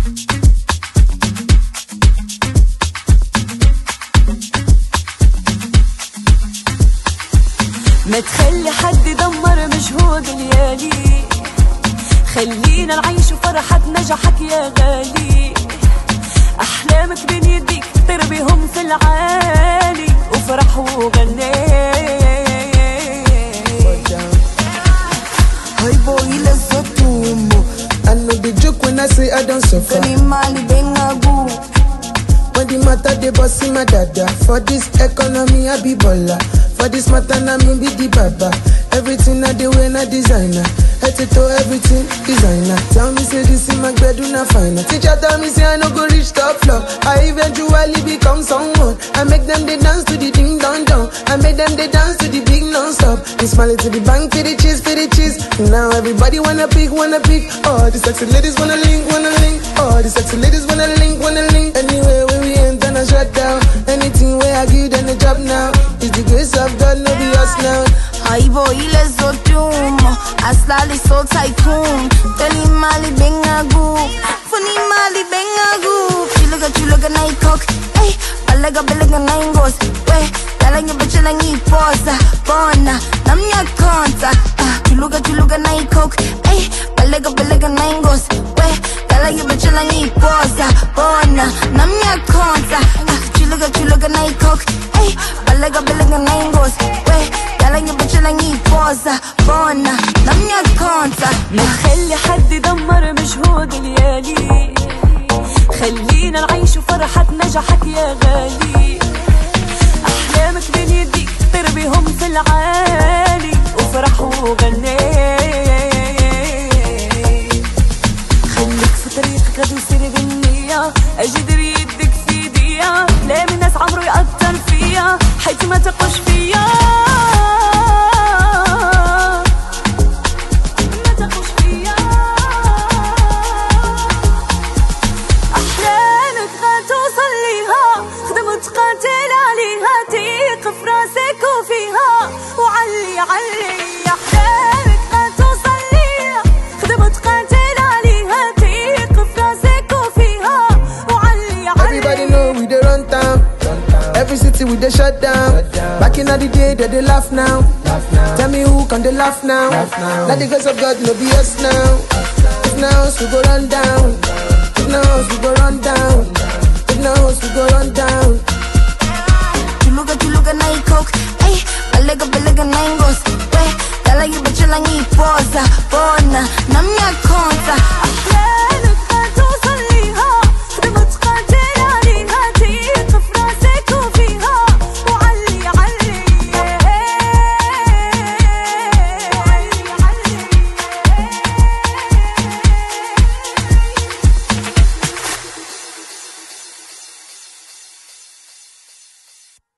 ما تخلي حد يدمر مجهود ليالي، خلينا نعيش فرحة نجاحك يا غالي. أحلامك بين يديك طير بهم في العالي، وفرح وغني. Hi boy, let's go to mo. I know the joke when I say I don't suffer. When the matter they boss in my dada. For this economy I be baller. For this matter na me be the baba. Everything I do when I designer. Head to toe everything designer. Tell me say this in my bed do not find it. Teacher tell me say I no go reach top floor. I eventually become someone. I make them they dance to the ding dong dong. I make them they dance to the big non-stop. And smile to the bank for the cheese, for the cheese. Now everybody wanna pick, wanna pick. Oh, the sexy ladies wanna link, wanna link. Oh, the sexy ladies wanna link, wanna link. Anywhere where we enter, I shut down. Anything where I give them a job now. It's the grace of God, no be us now. Hi boy, let's go doom. I slowly so tycoon. Tell Mali benga goop. Funny Mali benga goop. You look at night cock. Hey, I like a billing and nine goes. Wait, telling you but you like me pause. Bona, I'm your contact. You look at night cock. Hey, I like a billing and nine goes. Wait, telling you but you like me pause. Bona, I'm your contact. You look at night cock. Hey, I like a billing and nine goes. Wait, telling you but you like me pause. Bona, I'm your contact. ما تخلي حد يدمر مجهود ليالي، خلينا نعيش فرحة نجاحك يا غالي. أحلامك بين يديك طير بهم في العالي، وفرح وغني. خليك في طريقك غادي يصير بالنية، أجدر يدك في ايديا. لا من ناس عمرو يأثر فيا، حيث ما تقوش فيا. تقاتل عليها، تيق في راسك وفيها، وعلي علي أحلامك غتوصل ليها. خدم وتقاتل عليها، تيق في راسك وفيها، وعلي علي. Everybody know we dey run town. Every city we dey shut down. Back in the day they laugh now. Tell me who can they laugh now? Let the grace of God no be us now. If now we go run down.